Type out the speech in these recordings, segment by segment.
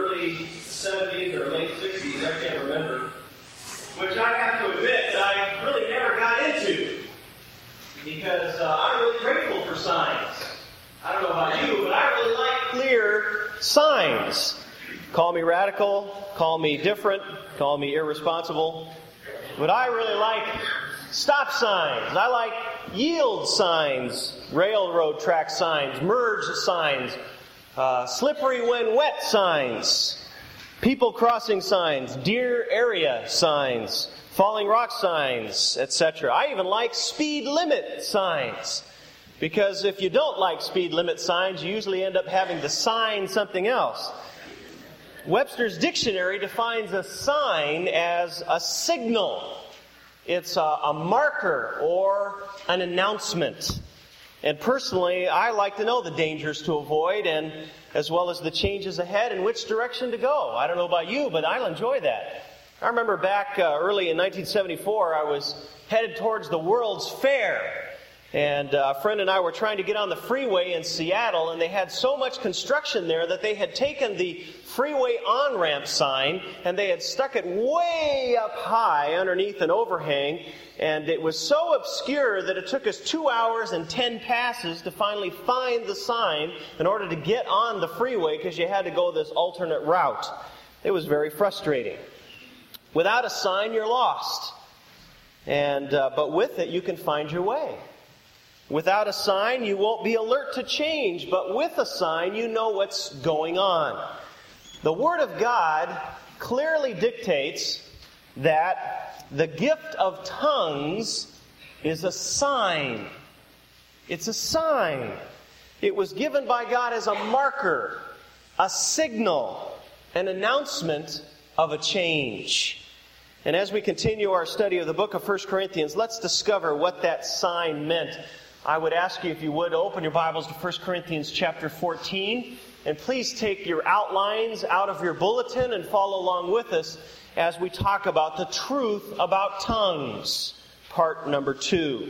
early 70s or late 60s, I can't remember, which I have to admit that I really never got into because I'm really grateful for signs. I don't know about you, but I really like clear signs. Call me radical, call me different, call me irresponsible, but I really like stop signs. I like yield signs, railroad track signs, merge signs, slippery when wet signs, people crossing signs, deer area signs, falling rock signs, etc. I even like speed limit signs. Because if you don't like speed limit signs, you usually end up having to sign something else. Webster's Dictionary defines a sign as a signal. It's a marker or an announcement. And personally, I like to know the dangers to avoid and as well as the changes ahead and which direction to go. I don't know about you, but I'll enjoy that. I remember back early in 1974, I was headed towards the World's Fair. And a friend and I were trying to get on the freeway in Seattle, and they had so much construction there that they had taken the freeway on-ramp sign and they had stuck it way up high underneath an overhang, and it was so obscure that it took us 2 hours and 10 passes to finally find the sign in order to get on the freeway because you had to go this alternate route. It was very frustrating. Without a sign, you're lost. But with it, you can find your way. Without a sign, you won't be alert to change, but with a sign, you know what's going on. The Word of God clearly dictates that the gift of tongues is a sign. It's a sign. It was given by God as a marker, a signal, an announcement of a change. And as we continue our study of the book of 1 Corinthians, let's discover what that sign meant. I would ask you, if you would, open your Bibles to 1 Corinthians chapter 14. And please take your outlines out of your bulletin and follow along with us as we talk about the truth about tongues, part number 2.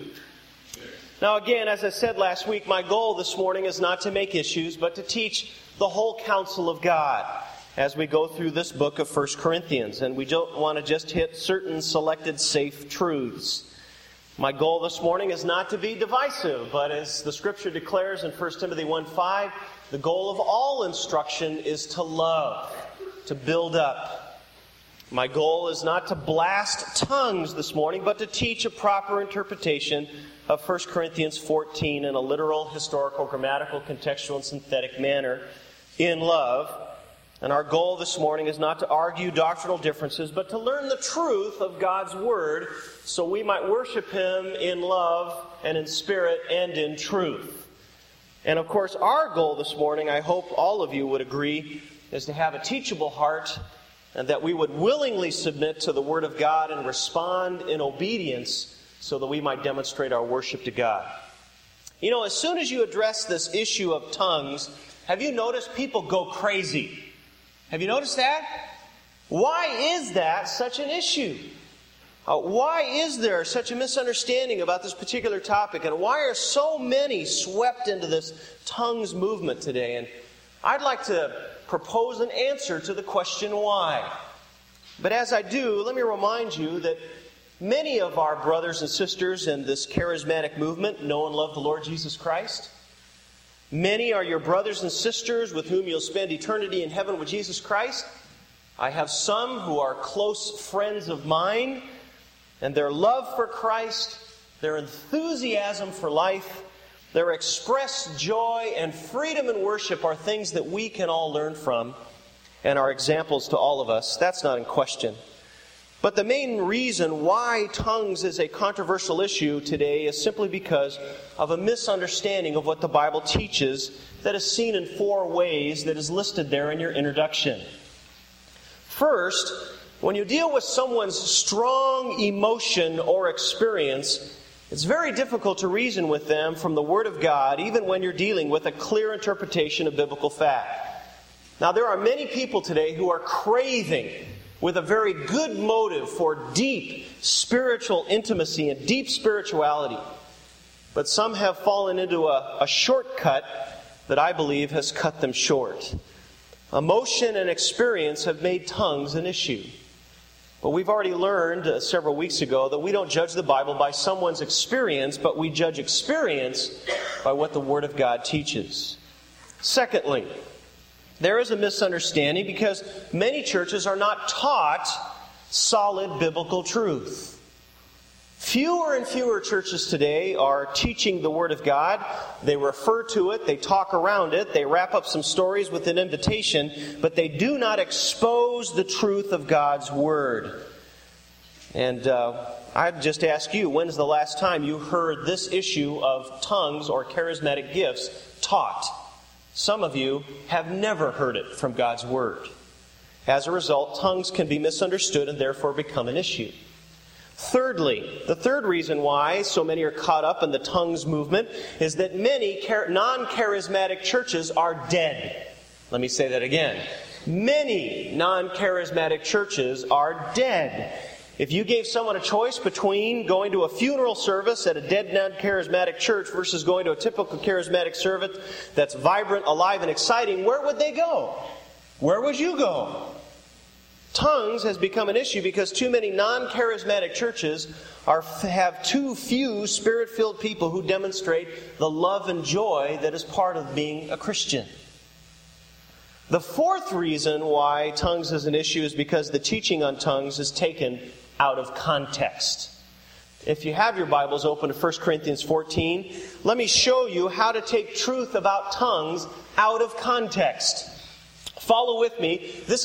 Now again, as I said last week, my goal this morning is not to make issues, but to teach the whole counsel of God as we go through this book of 1 Corinthians. And we don't want to just hit certain selected safe truths. My goal this morning is not to be divisive, but as the Scripture declares in 1 Timothy 1:5, the goal of all instruction is to love, to build up. My goal is not to blast tongues this morning, but to teach a proper interpretation of 1 Corinthians 14 in a literal, historical, grammatical, contextual, and synthetic manner in love. And our goal this morning is not to argue doctrinal differences, but to learn the truth of God's Word so we might worship Him in love and in spirit and in truth. And of course, our goal this morning, I hope all of you would agree, is to have a teachable heart and that we would willingly submit to the Word of God and respond in obedience so that we might demonstrate our worship to God. You know, as soon as you address this issue of tongues, have you noticed people go crazy? Have you noticed that? Why is that such an issue? Why is there such a misunderstanding about this particular topic? And why are so many swept into this tongues movement today? And I'd like to propose an answer to the question why. But as I do, let me remind you that many of our brothers and sisters in this charismatic movement know and love the Lord Jesus Christ. Many are your brothers and sisters with whom you'll spend eternity in heaven with Jesus Christ. I have some who are close friends of mine, and their love for Christ, their enthusiasm for life, their expressed joy and freedom in worship are things that we can all learn from and are examples to all of us. That's not in question. But the main reason why tongues is a controversial issue today is simply because of a misunderstanding of what the Bible teaches that is seen in 4 ways that is listed there in your introduction. First, when you deal with someone's strong emotion or experience, it's very difficult to reason with them from the Word of God, even when you're dealing with a clear interpretation of biblical fact. Now, there are many people today who are craving with a very good motive for deep spiritual intimacy and deep spirituality. But some have fallen into a shortcut that I believe has cut them short. Emotion and experience have made tongues an issue. But we've already learned several weeks ago that we don't judge the Bible by someone's experience, but we judge experience by what the Word of God teaches. Secondly, there is a misunderstanding because many churches are not taught solid biblical truth. Fewer and fewer churches today are teaching the Word of God. They refer to it, they talk around it, they wrap up some stories with an invitation, but they do not expose the truth of God's Word. And I'd just ask you, when's the last time you heard this issue of tongues or charismatic gifts taught? Some of you have never heard it from God's Word. As a result, tongues can be misunderstood and therefore become an issue. Thirdly, the third reason why so many are caught up in the tongues movement is that many non-charismatic churches are dead. Let me say that again. Many non-charismatic churches are dead. If you gave someone a choice between going to a funeral service at a dead non-charismatic church versus going to a typical charismatic service that's vibrant, alive, and exciting, where would they go? Where would you go? Tongues has become an issue because too many non-charismatic churches have too few Spirit-filled people who demonstrate the love and joy that is part of being a Christian. The fourth reason why tongues is an issue is because the teaching on tongues is taken out of context. If you have your Bibles open to 1 Corinthians 14, let me show you how to take truth about tongues out of context. Follow with me. This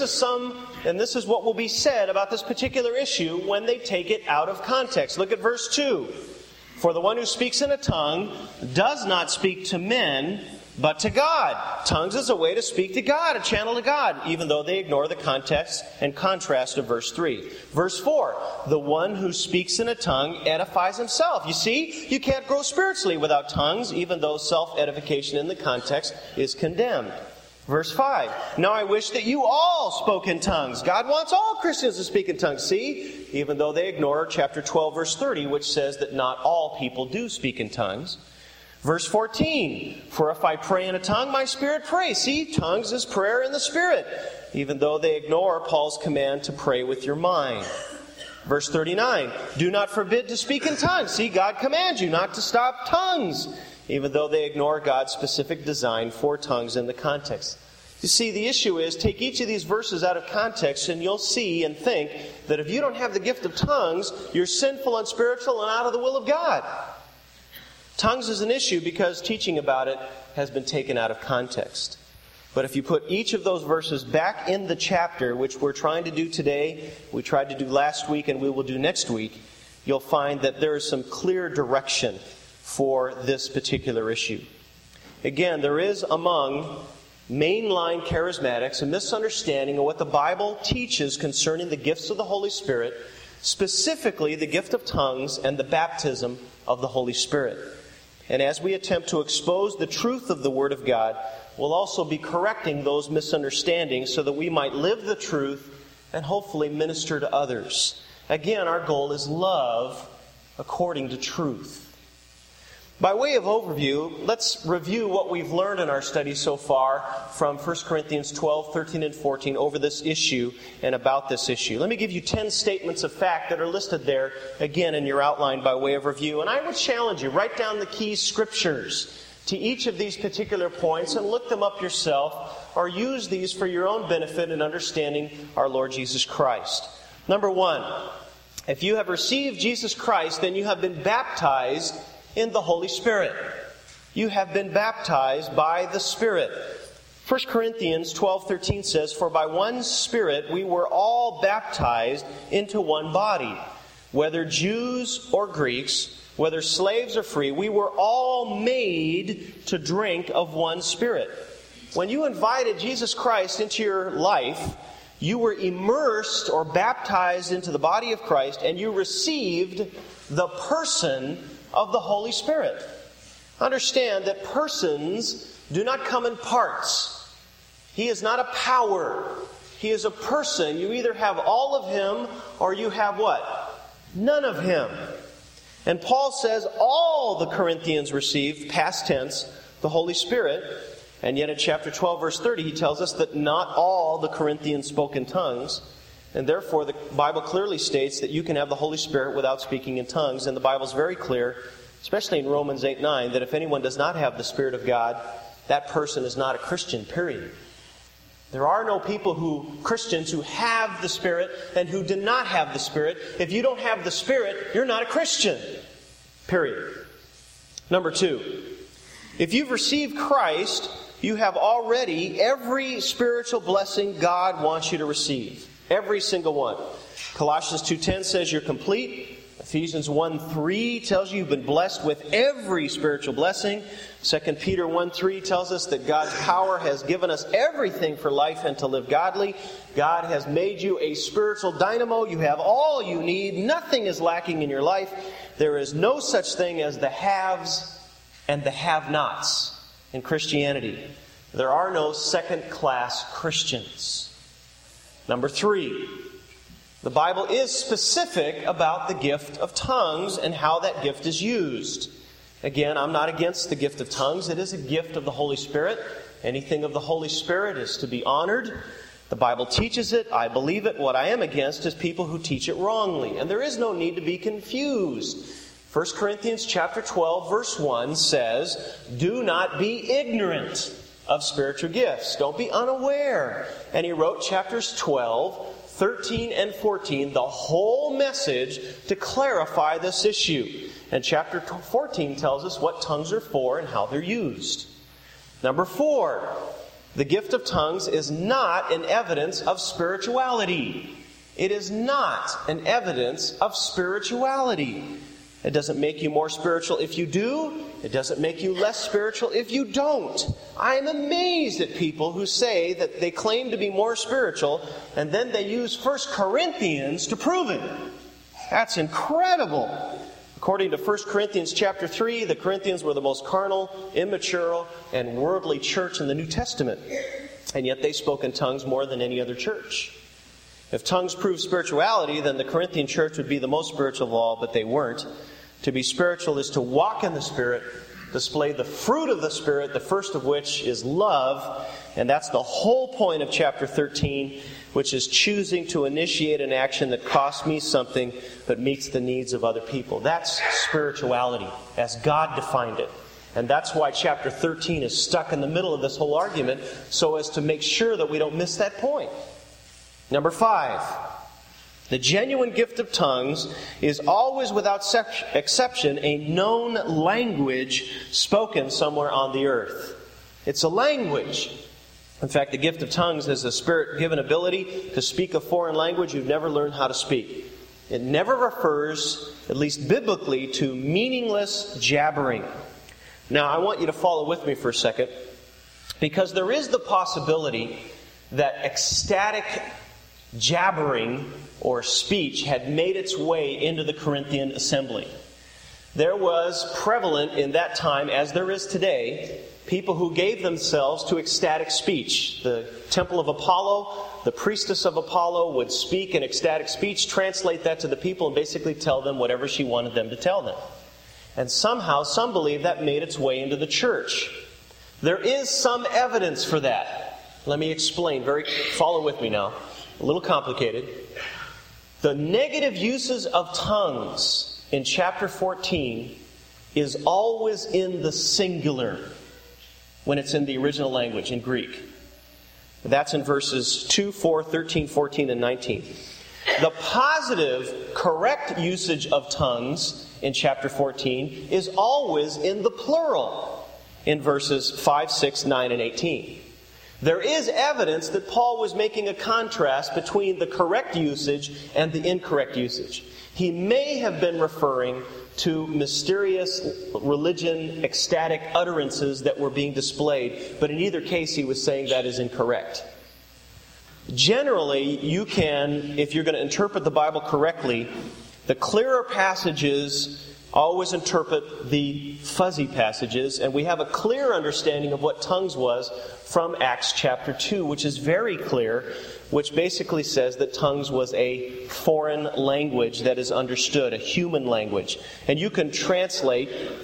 is what will be said about this particular issue when they take it out of context. Look at verse 2. For the one who speaks in a tongue does not speak to men, but to God. Tongues is a way to speak to God, a channel to God, even though they ignore the context and contrast of verse 3. Verse 4, the one who speaks in a tongue edifies himself. You see, you can't grow spiritually without tongues, even though self-edification in the context is condemned. Verse 5, now I wish that you all spoke in tongues. God wants all Christians to speak in tongues. See, even though they ignore chapter 12, verse 30, which says that not all people do speak in tongues. Verse 14, for if I pray in a tongue, my spirit prays. See, tongues is prayer in the Spirit, even though they ignore Paul's command to pray with your mind. Verse 39, do not forbid to speak in tongues. See, God commands you not to stop tongues, even though they ignore God's specific design for tongues in the context. You see, the issue is, take each of these verses out of context and you'll see and think that if you don't have the gift of tongues, you're sinful, unspiritual, and out of the will of God. Tongues is an issue because teaching about it has been taken out of context. But if you put each of those verses back in the chapter, which we're trying to do today, we tried to do last week, and we will do next week, you'll find that there is some clear direction for this particular issue. Again, there is among mainline charismatics a misunderstanding of what the Bible teaches concerning the gifts of the Holy Spirit, specifically the gift of tongues and the baptism of the Holy Spirit. And as we attempt to expose the truth of the Word of God, we'll also be correcting those misunderstandings so that we might live the truth and hopefully minister to others. Again, our goal is love according to truth. By way of overview, let's review what we've learned in our study so far from 1 Corinthians 12, 13, and 14 over this issue and about this issue. Let me give you 10 statements of fact that are listed there, again, in your outline by way of review. And I would challenge you, write down the key scriptures to each of these particular points and look them up yourself, or use these for your own benefit in understanding our Lord Jesus Christ. Number 1, if you have received Jesus Christ, then you have been baptized in the Holy Spirit. You have been baptized by the Spirit. 1 Corinthians 12:13 says, for by one Spirit we were all baptized into one body, whether Jews or Greeks, whether slaves or free, we were all made to drink of one Spirit. When you invited Jesus Christ into your life, you were immersed or baptized into the body of Christ, and you received the person of the Holy Spirit. Understand that persons do not come in parts. He is not a power. He is a person. You either have all of Him or you have what? None of Him. And Paul says all the Corinthians received, past tense, the Holy Spirit. And yet in chapter 12, verse 30, he tells us that not all the Corinthians spoke in tongues. And therefore, the Bible clearly states that you can have the Holy Spirit without speaking in tongues. And the Bible's very clear, especially in Romans 8:9, that if anyone does not have the Spirit of God, that person is not a Christian, period. There are no Christians who have the Spirit and who do not have the Spirit. If you don't have the Spirit, you're not a Christian, period. Number 2, if you've received Christ, you have already every spiritual blessing God wants you to receive. Every single one. Colossians 2:10 says you're complete. Ephesians 1:3 tells you you've been blessed with every spiritual blessing. 2 Peter 1:3 tells us that God's power has given us everything for life and to live godly. God has made you a spiritual dynamo. You have all you need. Nothing is lacking in your life. There is no such thing as the haves and the have-nots in Christianity. There are no second-class Christians. Number 3, the Bible is specific about the gift of tongues and how that gift is used. Again, I'm not against the gift of tongues. It is a gift of the Holy Spirit. Anything of the Holy Spirit is to be honored. The Bible teaches it. I believe it. What I am against is people who teach it wrongly. And there is no need to be confused. 1 Corinthians chapter 12, verse 1 says, "Do not be ignorant of spiritual gifts." Don't be unaware. And he wrote chapters 12, 13, and 14, the whole message to clarify this issue. And chapter 14 tells us what tongues are for and how they're used. Number 4, the gift of tongues is not an evidence of spirituality. It is not an evidence of spirituality. It doesn't make you more spiritual if you do. It doesn't make you less spiritual if you don't. I am amazed at people who say that they claim to be more spiritual and then they use 1 Corinthians to prove it. That's incredible. According to 1 Corinthians chapter 3, the Corinthians were the most carnal, immature, and worldly church in the New Testament. And yet they spoke in tongues more than any other church. If tongues prove spirituality, then the Corinthian church would be the most spiritual of all, but they weren't. To be spiritual is to walk in the Spirit, display the fruit of the Spirit, the first of which is love. And that's the whole point of chapter 13, which is choosing to initiate an action that costs me something but meets the needs of other people. That's spirituality, as God defined it. And that's why chapter 13 is stuck in the middle of this whole argument, so as to make sure that we don't miss that point. Number 5, the genuine gift of tongues is always, without exception, a known language spoken somewhere on the earth. It's a language. In fact, the gift of tongues is a Spirit-given ability to speak a foreign language you've never learned how to speak. It never refers, at least biblically, to meaningless jabbering. Now, I want you to follow with me for a second, because there is the possibility that ecstatic jabbering or speech had made its way into the Corinthian assembly. There was prevalent in that time, as there is today, people who gave themselves to ecstatic speech. The temple of Apollo, the priestess of Apollo would speak in ecstatic speech, translate that to the people, and basically tell them whatever she wanted them to tell them. And somehow, some believe that made its way into the church. There is some evidence for that. Let me explain. Follow with me now. A little complicated. The negative uses of tongues in chapter 14 is always in the singular when it's in the original language, in Greek. That's in verses 2, 4, 13, 14, and 19. The positive, correct usage of tongues in chapter 14 is always in the plural in verses 5, 6, 9, and 18. There is evidence that Paul was making a contrast between the correct usage and the incorrect usage. He may have been referring to mysterious religion, ecstatic utterances that were being displayed, but in either case he was saying that is incorrect. Generally, you can, if you're going to interpret the Bible correctly, the clearer passages always interpret the fuzzy passages, and we have a clear understanding of what tongues was from Acts chapter 2, which is very clear, which basically says that tongues was a foreign language that is understood, a human language. And you can translate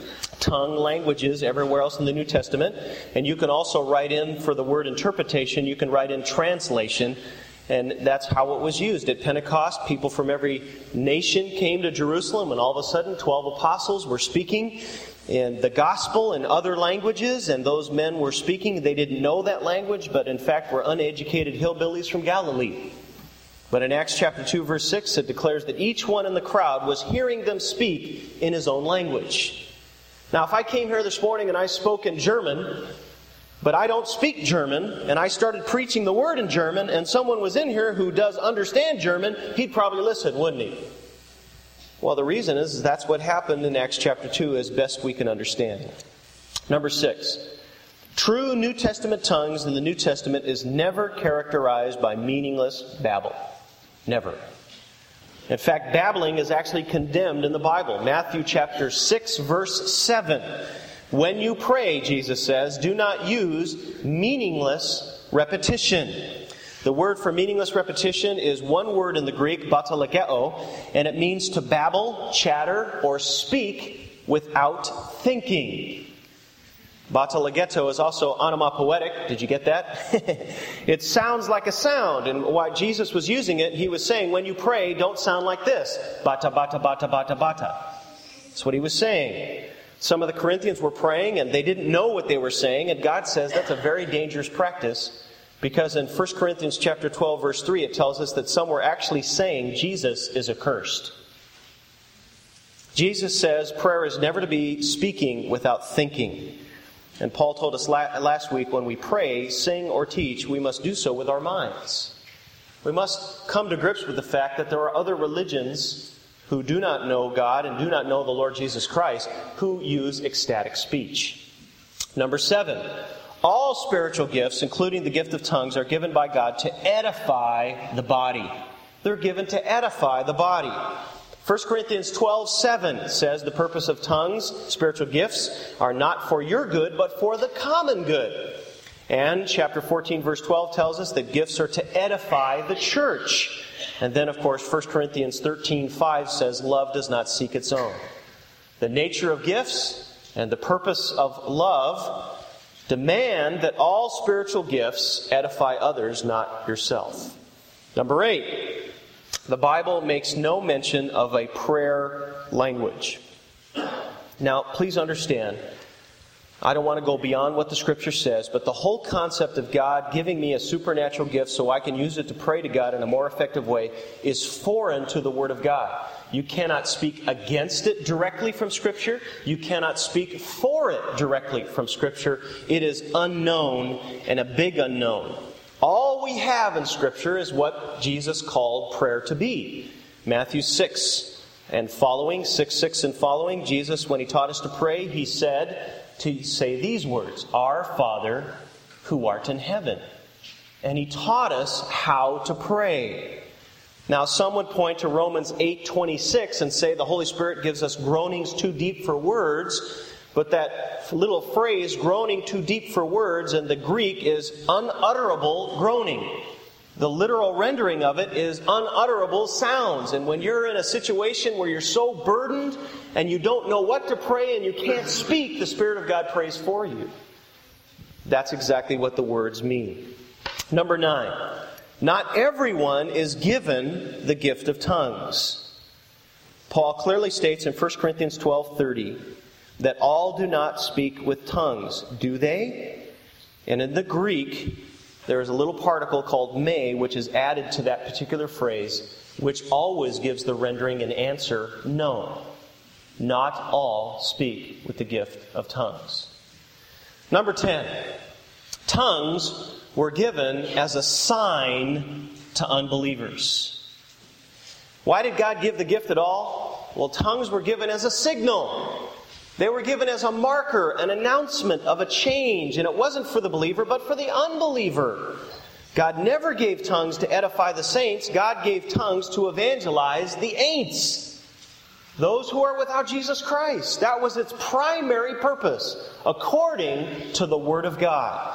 tongue languages everywhere else in the New Testament. And you can also write in, for the word interpretation, you can write in translation. And that's how it was used. At Pentecost, people from every nation came to Jerusalem, and all of a sudden 12 apostles were speaking in the gospel in other languages, and those men were speaking. They didn't know that language, but in fact were uneducated hillbillies from Galilee. But in Acts chapter 2, verse 6, it declares that each one in the crowd was hearing them speak in his own language. Now, if I came here this morning and I spoke in German, but I don't speak German, and I started preaching the word in German, and someone was in here who does understand German, he'd probably listen, wouldn't he? Well, the reason is that's what happened in Acts chapter 2 as best we can understand. Number 6. True New Testament tongues in the New Testament is never characterized by meaningless babble. Never. In fact, babbling is actually condemned in the Bible. Matthew chapter 6, verse 7. When you pray, Jesus says, do not use meaningless repetition. The word for meaningless repetition is one word in the Greek, batalageo, and it means to babble, chatter, or speak without thinking. Batalageto is also onomatopoetic. Did you get that? It sounds like a sound. And while Jesus was using it, he was saying, when you pray, don't sound like this. Bata, bata, bata, bata, bata. That's what he was saying. Some of the Corinthians were praying, and they didn't know what they were saying. And God says that's a very dangerous practice. Because in 1 Corinthians chapter 12, verse 3, it tells us that some were actually saying Jesus is accursed. Jesus says prayer is never to be speaking without thinking. And Paul told us last week, when we pray, sing, or teach, we must do so with our minds. We must come to grips with the fact that there are other religions who do not know God and do not know the Lord Jesus Christ who use ecstatic speech. Number 7. All spiritual gifts, including the gift of tongues, are given by God to edify the body. They're given to edify the body. 1 Corinthians 12:7 says the purpose of tongues, spiritual gifts, are not for your good, but for the common good. And chapter 14, verse 12 tells us that gifts are to edify the church. And then, of course, 1 Corinthians 13:5 says love does not seek its own. The nature of gifts and the purpose of love demand that all spiritual gifts edify others, not yourself. Number 8, the Bible makes no mention of a prayer language. Now, please understand, I don't want to go beyond what the Scripture says, but the whole concept of God giving me a supernatural gift so I can use it to pray to God in a more effective way is foreign to the Word of God. You cannot speak against it directly from Scripture. You cannot speak for it directly from Scripture. It is unknown and a big unknown. All we have in Scripture is what Jesus called prayer to be. Matthew 6 and following, 6:6 and following, Jesus, when He taught us to pray, He said to say these words, Our Father who art in heaven. And He taught us how to pray. Now, some would point to Romans 8:26 and say the Holy Spirit gives us groanings too deep for words. But that little phrase, groaning too deep for words, in the Greek is unutterable groaning. The literal rendering of it is unutterable sounds. And when you're in a situation where you're so burdened and you don't know what to pray and you can't speak, the Spirit of God prays for you. That's exactly what the words mean. Number 9. Not everyone is given the gift of tongues. Paul clearly states in 1 Corinthians 12:30 that all do not speak with tongues. Do they? And in the Greek, there is a little particle called me, which is added to that particular phrase, which always gives the rendering an answer, no. Not all speak with the gift of tongues. Number 10. Tongues were given as a sign to unbelievers. Why did God give the gift at all? Well, tongues were given as a signal. They were given as a marker, an announcement of a change. And it wasn't for the believer, but for the unbeliever. God never gave tongues to edify the saints. God gave tongues to evangelize the ain'ts. Those who are without Jesus Christ. That was its primary purpose, according to the Word of God.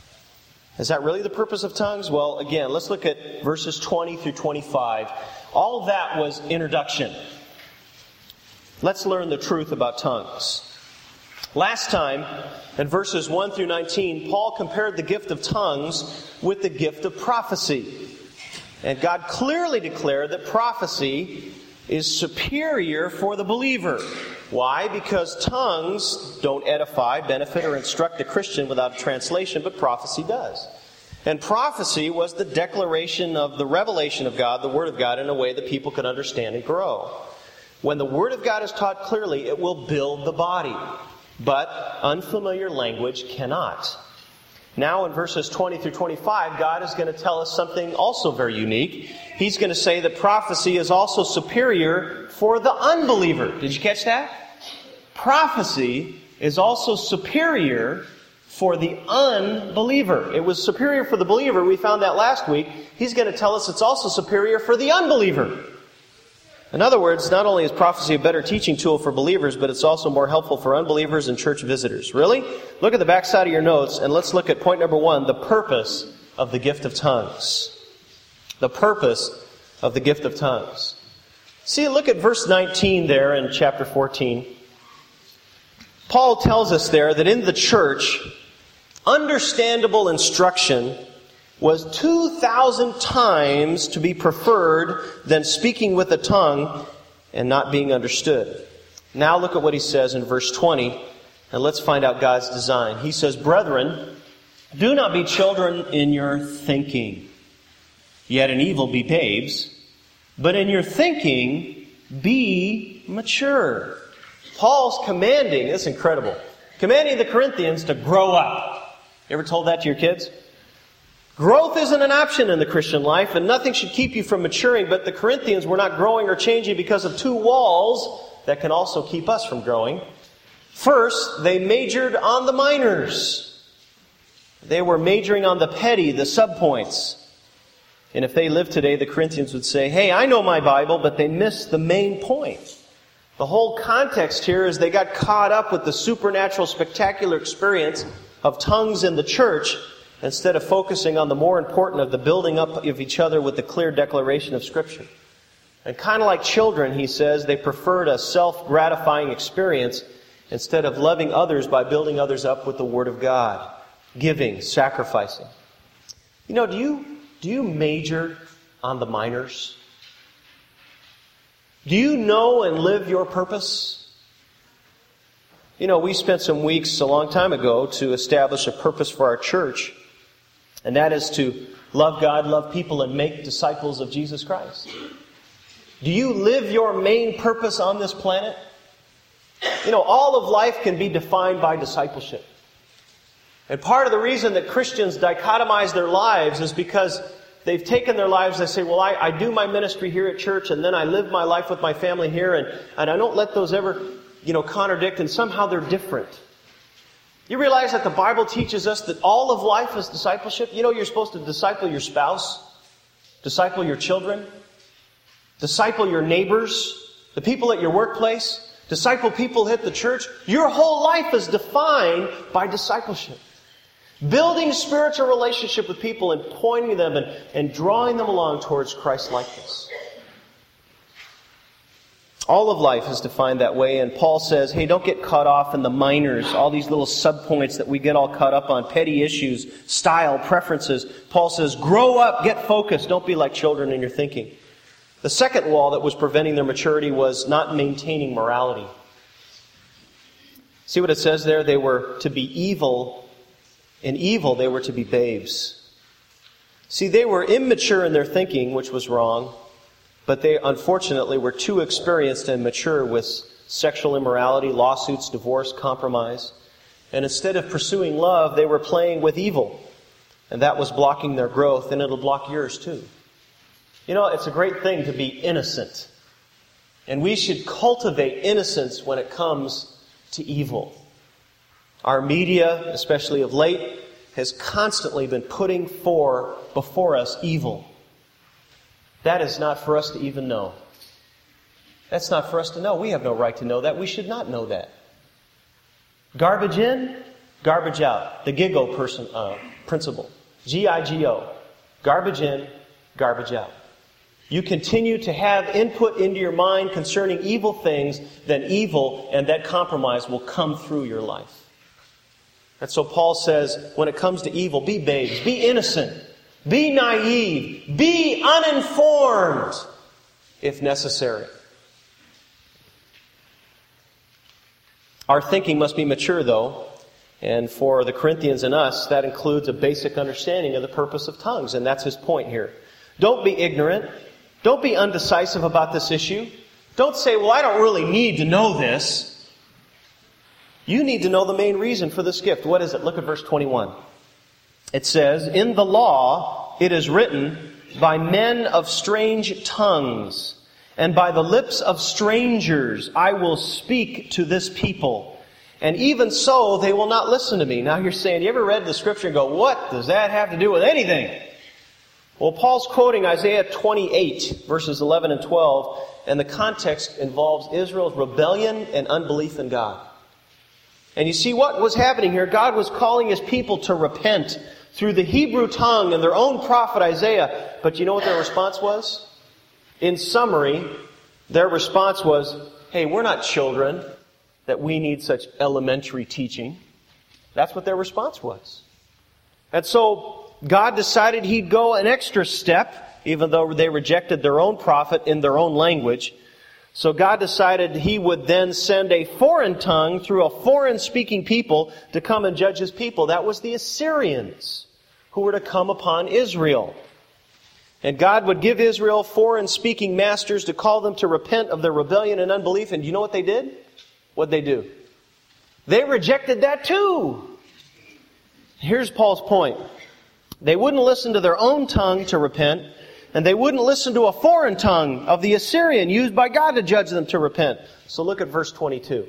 Is that really the purpose of tongues? Well, again, let's look at verses 20 through 25. All of that was introduction. Let's learn the truth about tongues. Last time, in verses 1 through 19, Paul compared the gift of tongues with the gift of prophecy. And God clearly declared that prophecy is superior for the believer. Why? Because tongues don't edify, benefit, or instruct a Christian without a translation, but prophecy does. And prophecy was the declaration of the revelation of God, the Word of God, in a way that people could understand and grow. When the Word of God is taught clearly, it will build the body. But unfamiliar language cannot. Now in verses 20 through 25, God is going to tell us something also very unique. He's going to say that prophecy is also superior for the unbeliever. Did you catch that? Prophecy is also superior for the unbeliever. It was superior for the believer. We found that last week. He's going to tell us it's also superior for the unbeliever. In other words, not only is prophecy a better teaching tool for believers, but it's also more helpful for unbelievers and church visitors. Really? Look at the back side of your notes, and let's look at point number 1, the purpose of the gift of tongues. The purpose of the gift of tongues. See, look at verse 19 there in chapter 14. Paul tells us there that in the church, understandable instruction was 2,000 times to be preferred than speaking with a tongue and not being understood. Now look at what he says in verse 20, and let's find out God's design. He says, "Brethren, do not be children in your thinking, yet in evil be babes, but in your thinking be mature." Paul's commanding, it's incredible, commanding the Corinthians to grow up. You ever told that to your kids? Growth isn't an option in the Christian life, and nothing should keep you from maturing, but the Corinthians were not growing or changing because of two walls that can also keep us from growing. First, they majored on the minors. They were majoring on the petty, the subpoints. And if they lived today, the Corinthians would say, "Hey, I know my Bible," but they missed the main point. The whole context here is they got caught up with the supernatural, spectacular experience of tongues in the church, instead of focusing on the more important of the building up of each other with the clear declaration of Scripture. And kind of like children, he says, they preferred a self-gratifying experience instead of loving others by building others up with the Word of God, giving, sacrificing. You know, do you major on the minors? Do you know and live your purpose? You know, we spent some weeks a long time ago to establish a purpose for our church. And that is to love God, love people, and make disciples of Jesus Christ. Do you live your main purpose on this planet? You know, all of life can be defined by discipleship. And part of the reason that Christians dichotomize their lives is because they've taken their lives, they say, well, I do my ministry here at church, and then I live my life with my family here, and I don't let those ever, contradict, and somehow they're different. You realize that the Bible teaches us that all of life is discipleship? You know, you're supposed to disciple your spouse, disciple your children, disciple your neighbors, the people at your workplace, disciple people at the church. Your whole life is defined by discipleship. Building spiritual relationship with people and pointing them and drawing them along towards Christ-likeness. All of life is defined that way, and Paul says, hey, don't get caught off in the minors, all these little subpoints that we get all caught up on, petty issues, style, preferences. Paul says, grow up, get focused, don't be like children in your thinking. The second wall that was preventing their maturity was not maintaining morality. See what it says there? They were to be evil. In evil, they were to be babes. See, they were immature in their thinking, which was wrong. But they, unfortunately, were too experienced and mature with sexual immorality, lawsuits, divorce, compromise. And instead of pursuing love, they were playing with evil. And that was blocking their growth, and it'll block yours too. You know, it's a great thing to be innocent. And we should cultivate innocence when it comes to evil. Our media, especially of late, has constantly been putting before us evil. That is not for us to even know. That's not for us to know. We have no right to know that. We should not know that. Garbage in, garbage out. The GIGO principle. G-I-G-O. Garbage in, garbage out. You continue to have input into your mind concerning evil things, then evil and that compromise will come through your life. And so Paul says, when it comes to evil, be babes, be innocent, be naive, be uninformed, if necessary. Our thinking must be mature, though, and for the Corinthians and us, that includes a basic understanding of the purpose of tongues, and that's his point here. Don't be ignorant. Don't be undecisive about this issue. Don't say, well, I don't really need to know this. You need to know the main reason for this gift. What is it? Look at verse 21. It says, in the law it is written, by men of strange tongues, and by the lips of strangers I will speak to this people. And even so, they will not listen to me. Now you're saying, you ever read the scripture and go, what does that have to do with anything? Well, Paul's quoting Isaiah 28, verses 11 and 12, and the context involves Israel's rebellion and unbelief in God. And you see what was happening here? God was calling His people to repent through the Hebrew tongue and their own prophet Isaiah. But you know what their response was? In summary, their response was, hey, we're not children that we need such elementary teaching. That's what their response was. And so God decided He'd go an extra step, even though they rejected their own prophet in their own language. So God decided He would then send a foreign tongue through a foreign-speaking people to come and judge His people. That was the Assyrians who were to come upon Israel. And God would give Israel foreign-speaking masters to call them to repent of their rebellion and unbelief. And do you know what they did? What'd they do? They rejected that too. Here's Paul's point. They wouldn't listen to their own tongue to repent, and they wouldn't listen to a foreign tongue of the Assyrian used by God to judge them to repent. So look at verse 22.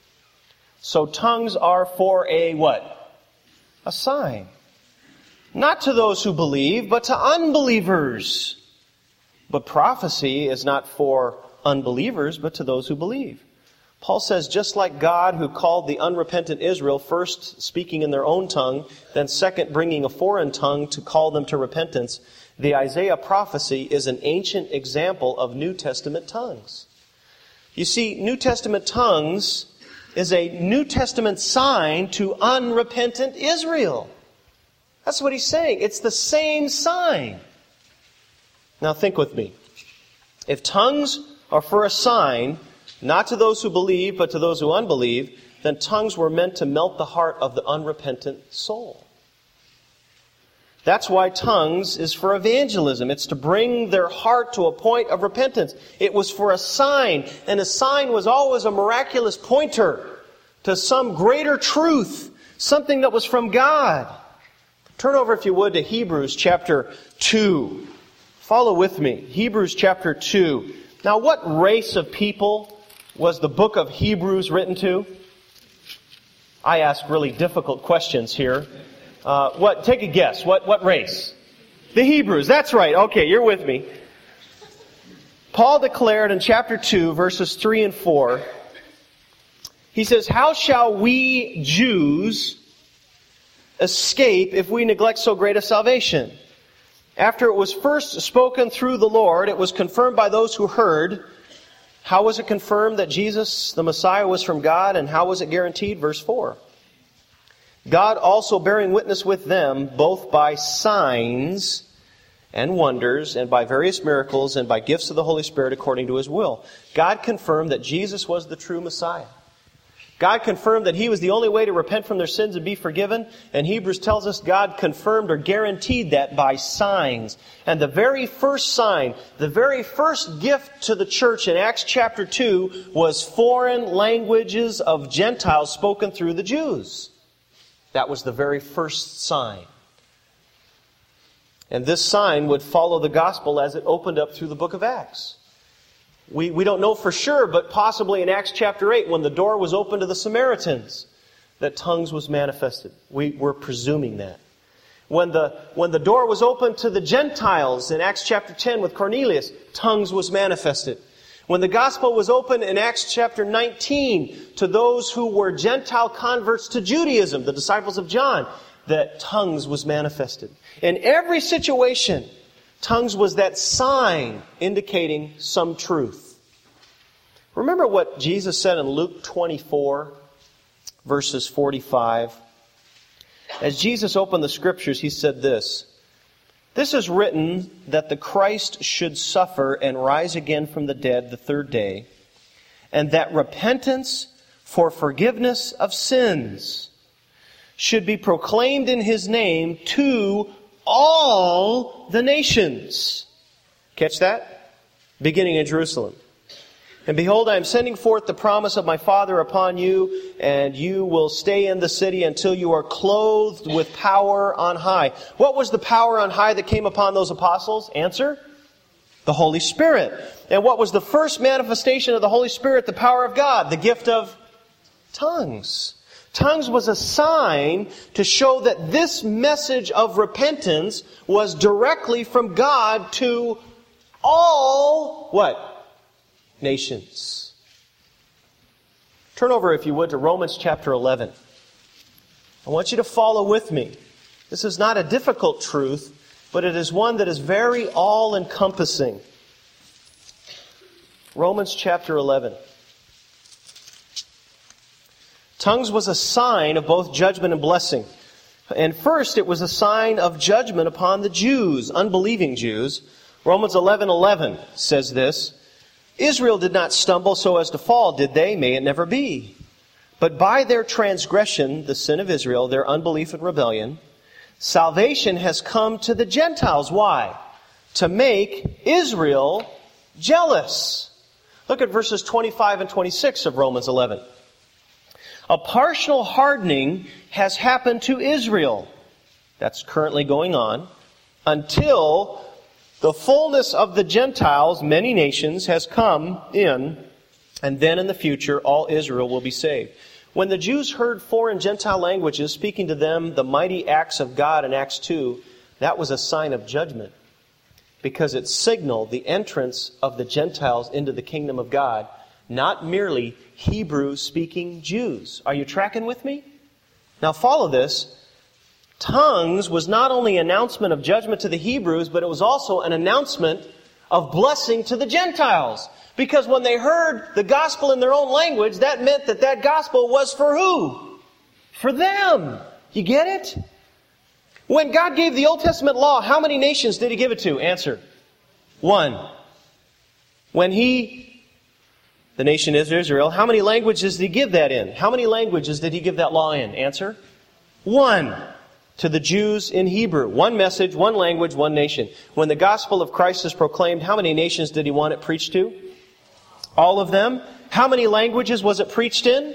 So tongues are for a what? A sign. Not to those who believe, but to unbelievers. But prophecy is not for unbelievers, but to those who believe. Paul says, just like God who called the unrepentant Israel, first speaking in their own tongue, then second bringing a foreign tongue to call them to repentance, the Isaiah prophecy is an ancient example of New Testament tongues. You see, New Testament tongues is a New Testament sign to unrepentant Israel. That's what he's saying. It's the same sign. Now think with me. If tongues are for a sign, not to those who believe, but to those who unbelieve, then tongues were meant to melt the heart of the unrepentant soul. That's why tongues is for evangelism. It's to bring their heart to a point of repentance. It was for a sign, and a sign was always a miraculous pointer to some greater truth, something that was from God. Turn over, if you would, to Hebrews chapter 2. Follow with me. Hebrews chapter 2. Now, what race of people was the book of Hebrews written to? I ask really difficult questions here. Take a guess. What race? The Hebrews. That's right. Okay, you're with me. Paul declared in chapter 2, verses 3 and 4, he says, how shall we Jews escape if we neglect so great a salvation? After it was first spoken through the Lord, it was confirmed by those who heard. How was it confirmed that Jesus, the Messiah, was from God, and how was it guaranteed? Verse 4. God also bearing witness with them, both by signs and wonders, and by various miracles, and by gifts of the Holy Spirit according to His will. God confirmed that Jesus was the true Messiah. God confirmed that He was the only way to repent from their sins and be forgiven. And Hebrews tells us God confirmed or guaranteed that by signs. And the very first sign, the very first gift to the church in Acts chapter 2 was foreign languages of Gentiles spoken through the Jews. That was the very first sign. And this sign would follow the gospel as it opened up through the book of Acts. We don't know for sure, but possibly in Acts chapter 8, when the door was opened to the Samaritans, that tongues was manifested. We're presuming that. When the door was opened to the Gentiles in Acts chapter 10 with Cornelius, tongues was manifested. When the gospel was opened in Acts chapter 19 to those who were Gentile converts to Judaism, the disciples of John, that tongues was manifested. In every situation, Tongues was that sign indicating some truth. Remember what Jesus said in Luke 24, verses 45. As Jesus opened the Scriptures, He said this, "This is written that the Christ should suffer and rise again from the dead the third day, and that repentance for forgiveness of sins should be proclaimed in His name to all the nations." Catch that? Beginning in Jerusalem. "And behold, I am sending forth the promise of my Father upon you, and you will stay in the city until you are clothed with power on high." What was the power on high that came upon those apostles? Answer? The Holy Spirit. And what was the first manifestation of the Holy Spirit, the power of God? The gift of tongues. Tongues was a sign to show that this message of repentance was directly from God to all, what? Nations. Turn over, if you would, to Romans chapter 11. I want you to follow with me. This is not a difficult truth, but it is one that is very all-encompassing. Romans chapter 11. Tongues was a sign of both judgment and blessing. And first, it was a sign of judgment upon the Jews, unbelieving Jews. Romans 11:11 says this, "Israel did not stumble so as to fall, did they? May it never be. But by their transgression, the sin of Israel, their unbelief and rebellion, salvation has come to the Gentiles." Why? To make Israel jealous. Look at verses 25 and 26 of Romans 11. "A partial hardening has happened to Israel." That's currently going on. "Until the fullness of the Gentiles, many nations, has come in, and then in the future all Israel will be saved." When the Jews heard foreign Gentile languages speaking to them the mighty acts of God in Acts 2, that was a sign of judgment, because it signaled the entrance of the Gentiles into the kingdom of God, not merely Hebrew-speaking Jews. Are you tracking with me? Now follow this. Tongues was not only an announcement of judgment to the Hebrews, but it was also an announcement of blessing to the Gentiles. Because when they heard the gospel in their own language, that meant that that gospel was for who? For them. You get it? When God gave the Old Testament law, how many nations did He give it to? Answer. One. When the nation is Israel, how many languages did He give that in? How many languages did He give that law in? Answer. One. To the Jews in Hebrew. One message, one language, one nation. When the gospel of Christ is proclaimed, how many nations did He want it preached to? All of them. How many languages was it preached in?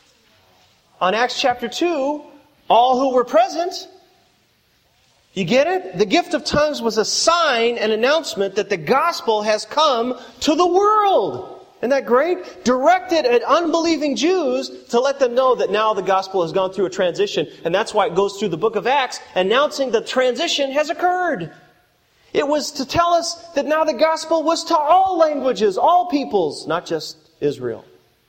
On Acts chapter 2, all who were present. You get it? The gift of tongues was a sign, an announcement that the gospel has come to the world. Isn't that great? Directed at unbelieving Jews to let them know that now the gospel has gone through a transition. And that's why it goes through the book of Acts, announcing the transition has occurred. It was to tell us that now the gospel was to all languages, all peoples, not just Israel.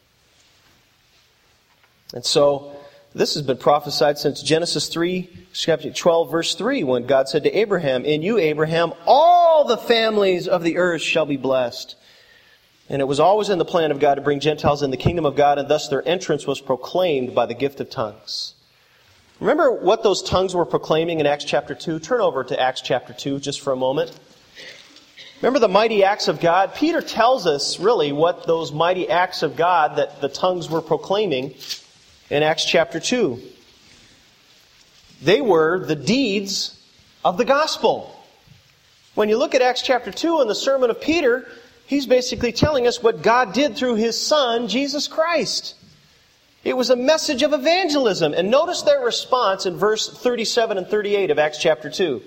And so, this has been prophesied since Genesis 12, verse 3, when God said to Abraham, "In you, Abraham, all the families of the earth shall be blessed." And it was always in the plan of God to bring Gentiles in the kingdom of God, and thus their entrance was proclaimed by the gift of tongues. Remember what those tongues were proclaiming in Acts chapter 2? Turn over to Acts chapter 2 just for a moment. Remember the mighty acts of God? Peter tells us really what those mighty acts of God that the tongues were proclaiming in Acts chapter 2. They were the deeds of the gospel. When you look at Acts chapter 2 and the sermon of Peter, he's basically telling us what God did through His Son, Jesus Christ. It was a message of evangelism. And notice their response in verse 37 and 38 of Acts chapter 2.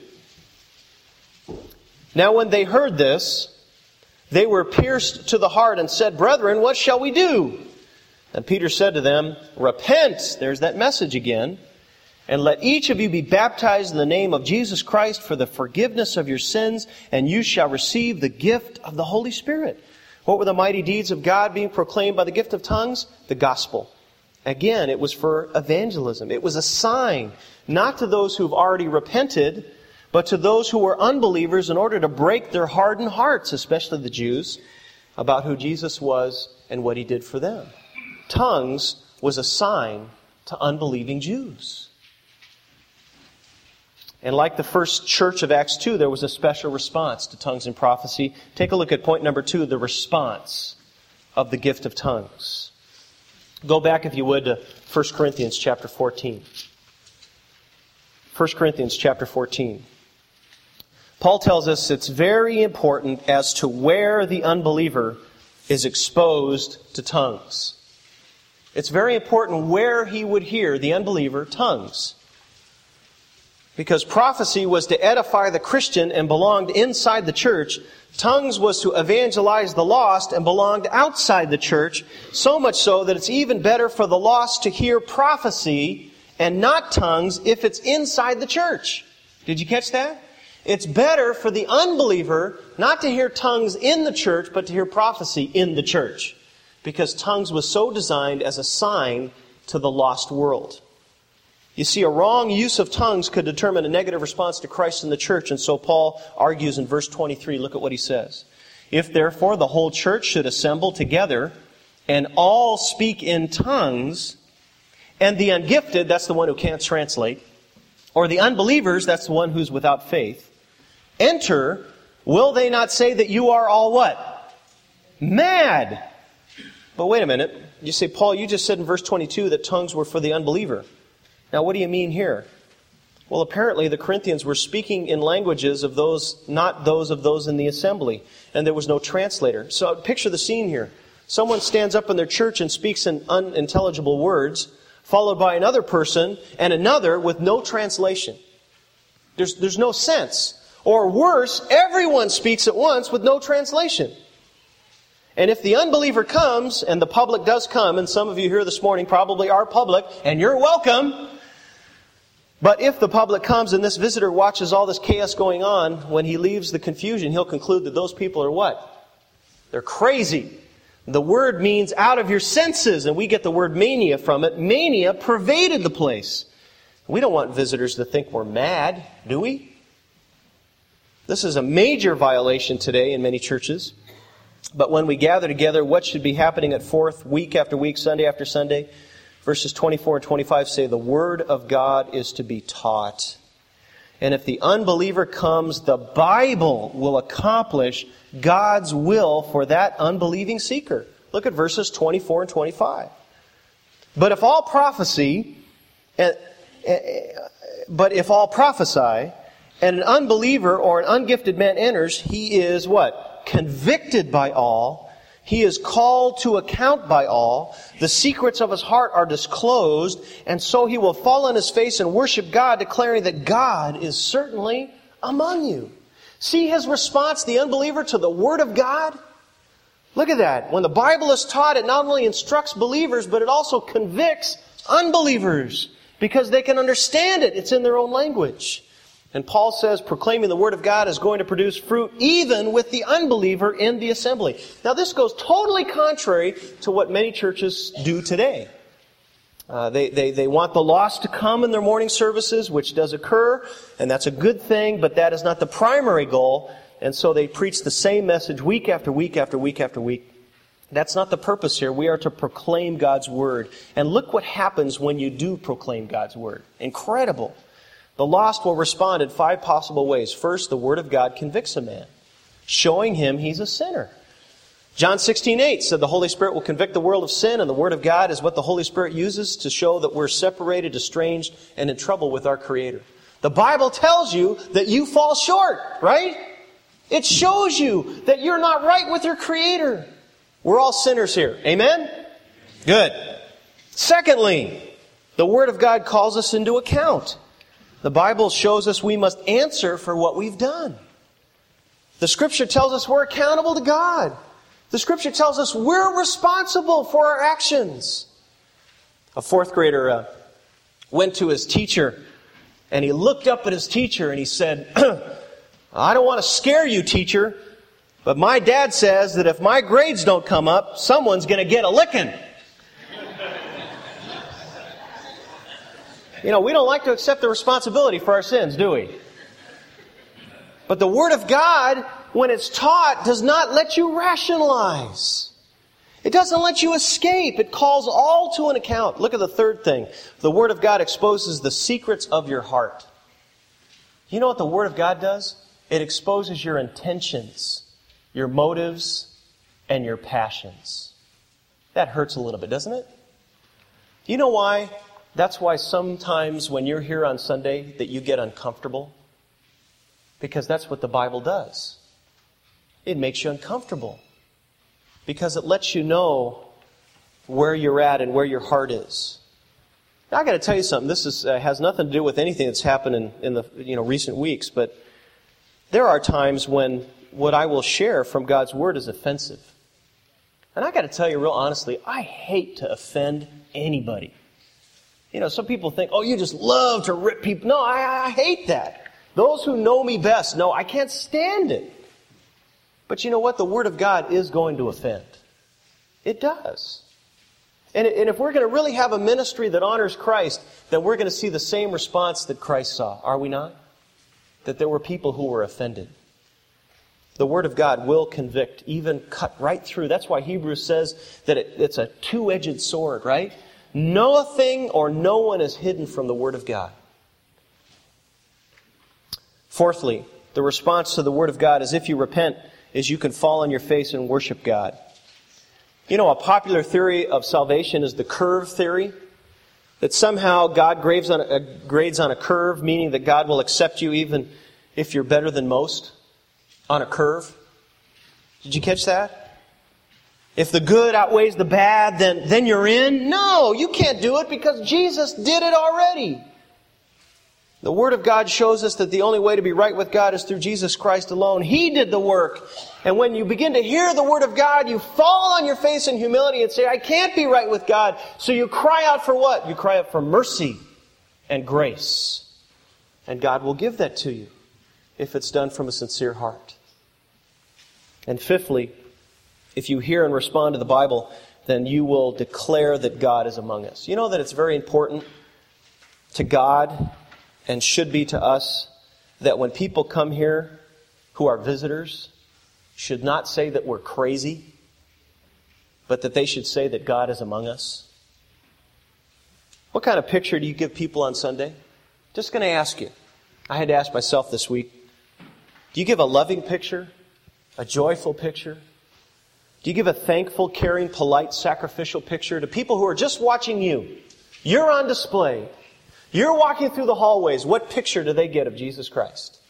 "Now when they heard this, they were pierced to the heart and said, 'Brethren, what shall we do?' And Peter said to them, 'Repent,'" there's that message again, "'and let each of you be baptized in the name of Jesus Christ for the forgiveness of your sins, and you shall receive the gift of the Holy Spirit.'" What were the mighty deeds of God being proclaimed by the gift of tongues? The gospel. Again, it was for evangelism. It was a sign, not to those who've already repented, but to those who were unbelievers in order to break their hardened hearts, especially the Jews, about who Jesus was and what He did for them. Tongues was a sign to unbelieving Jews. And like the first church of Acts 2, there was a special response to tongues and prophecy. Take a look at point number 2, the response of the gift of tongues. Go back, if you would, to 1 Corinthians chapter 14. 1 Corinthians chapter 14. Paul tells us it's very important as to where the unbeliever is exposed to tongues. It's very important where he would hear, the unbeliever, tongues. Because prophecy was to edify the Christian and belonged inside the church. Tongues was to evangelize the lost and belonged outside the church, so much so that it's even better for the lost to hear prophecy and not tongues if it's inside the church. Did you catch that? It's better for the unbeliever not to hear tongues in the church, but to hear prophecy in the church. Because tongues was so designed as a sign to the lost world. You see, a wrong use of tongues could determine a negative response to Christ in the church, and so Paul argues in verse 23, look at what he says. If therefore the whole church should assemble together, and all speak in tongues, and the ungifted, that's the one who can't translate, or the unbelievers, that's the one who's without faith, enter, will they not say that you are all what? Mad! But wait a minute. You say, Paul, you just said in verse 22 that tongues were for the unbeliever. Now, what do you mean here? Well, apparently the Corinthians were speaking in languages of those, not those of those in the assembly. And there was no translator. So picture the scene here. Someone stands up in their church and speaks in unintelligible words, followed by another person and another with no translation. There's no sense. Or worse, everyone speaks at once with no translation. And if the unbeliever comes, and the public does come, and some of you here this morning probably are public, and you're welcome. But if the public comes and this visitor watches all this chaos going on, when he leaves the confusion, he'll conclude that those people are what? They're crazy. The word means out of your senses, and we get the word mania from it. Mania pervaded the place. We don't want visitors to think we're mad, do we? This is a major violation today in many churches. But when we gather together, what should be happening at Fourth, week after week, Sunday after Sunday? Verses 24 and 25 say, the Word of God is to be taught. And if the unbeliever comes, the Bible will accomplish God's will for that unbelieving seeker. Look at verses 24 and 25. But if all prophesy, and an unbeliever or an ungifted man enters, he is what? Convicted by all. He is called to account by all. The secrets of his heart are disclosed, and so he will fall on his face and worship God, declaring that God is certainly among you. See his response, the unbeliever, to the Word of God? Look at that. When the Bible is taught, it not only instructs believers, but it also convicts unbelievers, because they can understand it. It's in their own language. And Paul says proclaiming the Word of God is going to produce fruit even with the unbeliever in the assembly. Now this goes totally contrary to what many churches do today. They want the lost to come in their morning services, which does occur, and that's a good thing, but that is not the primary goal. And so they preach the same message week after week after week after week. That's not the purpose here. We are to proclaim God's Word. And look what happens when you do proclaim God's Word. Incredible. The lost will respond in 5 possible ways. First, the Word of God convicts a man, showing him he's a sinner. John 16:8 said the Holy Spirit will convict the world of sin, and the Word of God is what the Holy Spirit uses to show that we're separated, estranged, and in trouble with our Creator. The Bible tells you that you fall short, right? It shows you that you're not right with your Creator. We're all sinners here. Amen? Good. Secondly, the Word of God calls us into account. The Bible shows us we must answer for what we've done. The Scripture tells us we're accountable to God. The Scripture tells us we're responsible for our actions. A 4th grader went to his teacher, and he looked up at his teacher and he said, I don't want to scare you, teacher, but my dad says that if my grades don't come up, someone's going to get a licking. You know, we don't like to accept the responsibility for our sins, do we? But the Word of God, when it's taught, does not let you rationalize. It doesn't let you escape. It calls all to an account. Look at the third thing. The Word of God exposes the secrets of your heart. You know what the Word of God does? It exposes your intentions, your motives, and your passions. That hurts a little bit, doesn't it? You know why? That's why sometimes when you're here on Sunday that you get uncomfortable. Because that's what the Bible does. It makes you uncomfortable. Because it lets you know where you're at and where your heart is. Now, I got to tell you something. This has nothing to do with anything that's happened in the recent weeks. But there are times when what I will share from God's Word is offensive. And I got to tell you real honestly, I hate to offend anybody. Some people think, oh, you just love to rip people. No, I hate that. Those who know me best know I can't stand it. But you know what? The Word of God is going to offend. It does. And if we're going to really have a ministry that honors Christ, then we're going to see the same response that Christ saw. Are we not? That there were people who were offended. The Word of God will convict, even cut right through. That's why Hebrews says that it's a two-edged sword, right? Nothing or no one is hidden from the Word of God. Fourthly, the response to the Word of God is if you repent, is you can fall on your face and worship God. A popular theory of salvation is the curve theory. That somehow God grades on a curve, meaning that God will accept you even if you're better than most on a curve. Did you catch that? If the good outweighs the bad, then you're in? No, you can't do it because Jesus did it already. The Word of God shows us that the only way to be right with God is through Jesus Christ alone. He did the work. And when you begin to hear the Word of God, you fall on your face in humility and say, I can't be right with God. So you cry out for what? You cry out for mercy and grace. And God will give that to you if it's done from a sincere heart. And fifthly, if you hear and respond to the Bible, then you will declare that God is among us. You know that it's very important to God and should be to us that when people come here who are visitors, should not say that we're crazy, but that they should say that God is among us. What kind of picture do you give people on Sunday? Just going to ask you. I had to ask myself this week. Do you give a loving picture? A joyful picture? Do you give a thankful, caring, polite, sacrificial picture to people who are just watching you? You're on display. You're walking through the hallways. What picture do they get of Jesus Christ?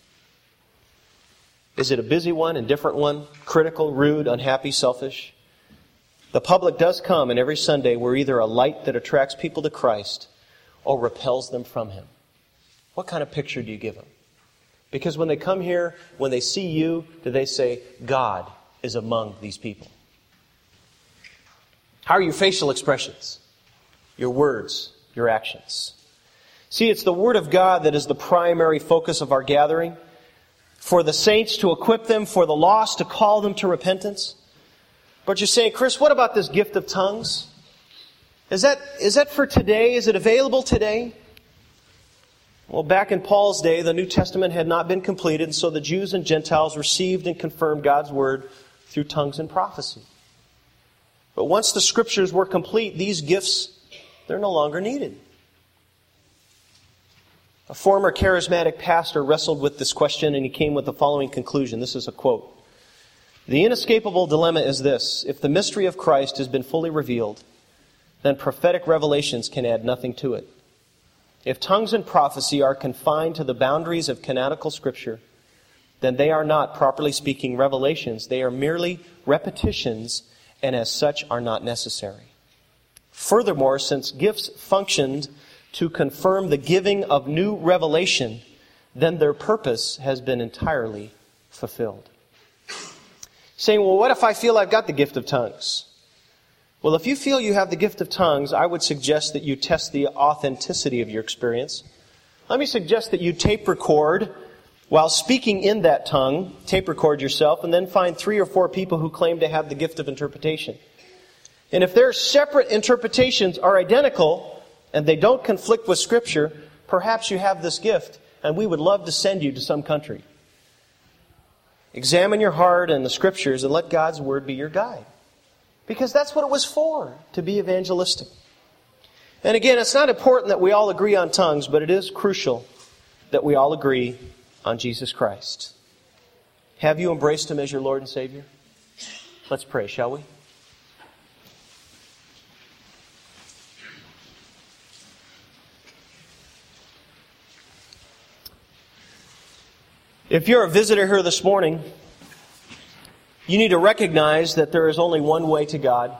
Is it a busy one, indifferent one, critical, rude, unhappy, selfish? The public does come, and every Sunday we're either a light that attracts people to Christ or repels them from Him. What kind of picture do you give them? Because when they come here, when they see you, do they say, God is among these people? How are your facial expressions? Your words, your actions? See, it's the Word of God that is the primary focus of our gathering. For the saints to equip them, for the lost to call them to repentance. But you're saying, Chris, what about this gift of tongues? Is that for today? Is it available today? Well, back in Paul's day, the New Testament had not been completed, and so the Jews and Gentiles received and confirmed God's Word through tongues and prophecy. But once the Scriptures were complete, these gifts, they're no longer needed. A former charismatic pastor wrestled with this question, and he came with the following conclusion. This is a quote. The inescapable dilemma is this. If the mystery of Christ has been fully revealed, then prophetic revelations can add nothing to it. If tongues and prophecy are confined to the boundaries of canonical Scripture, then they are not, properly speaking, revelations. They are merely repetitions, and as such are not necessary. Furthermore, since gifts functioned to confirm the giving of new revelation, then their purpose has been entirely fulfilled. Saying, well, what if I feel I've got the gift of tongues? Well, if you feel you have the gift of tongues, I would suggest that you test the authenticity of your experience. Let me suggest that you tape record while speaking in that tongue, tape record yourself, and then find 3 or 4 people who claim to have the gift of interpretation. And if their separate interpretations are identical, and they don't conflict with Scripture, perhaps you have this gift, and we would love to send you to some country. Examine your heart and the Scriptures and let God's Word be your guide. Because that's what it was for, to be evangelistic. And again, it's not important that we all agree on tongues, but it is crucial that we all agree on Jesus Christ. Have you embraced Him as your Lord and Savior? Let's pray, shall we? If you're a visitor here this morning, you need to recognize that there is only one way to God,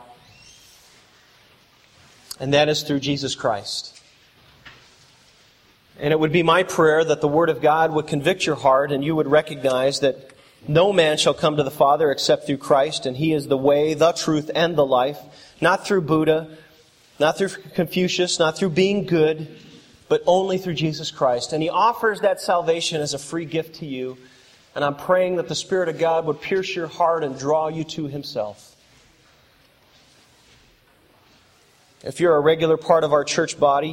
and that is through Jesus Christ. And it would be my prayer that the Word of God would convict your heart and you would recognize that no man shall come to the Father except through Christ, and He is the way, the truth, and the life. Not through Buddha, not through Confucius, not through being good, but only through Jesus Christ. And He offers that salvation as a free gift to you. And I'm praying that the Spirit of God would pierce your heart and draw you to Himself. If you're a regular part of our church body,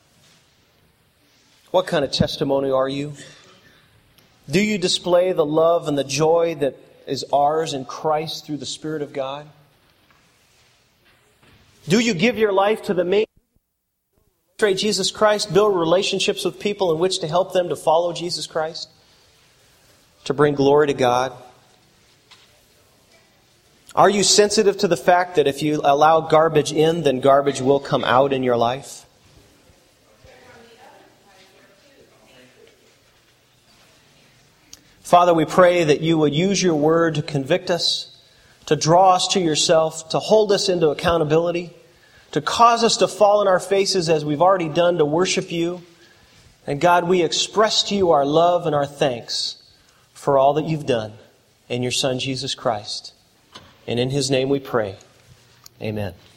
what kind of testimony are you? Do you display the love and the joy that is ours in Christ through the Spirit of God? Do you give your life to the main Jesus Christ, build relationships with people in which to help them to follow Jesus Christ, to bring glory to God? Are you sensitive to the fact that if you allow garbage in, then garbage will come out in your life? Father, we pray that you would use your word to convict us, to draw us to yourself, to hold us into accountability, to cause us to fall on our faces as we've already done to worship you. And God, we express to you our love and our thanks for all that you've done in your Son, Jesus Christ. And in His name we pray. Amen.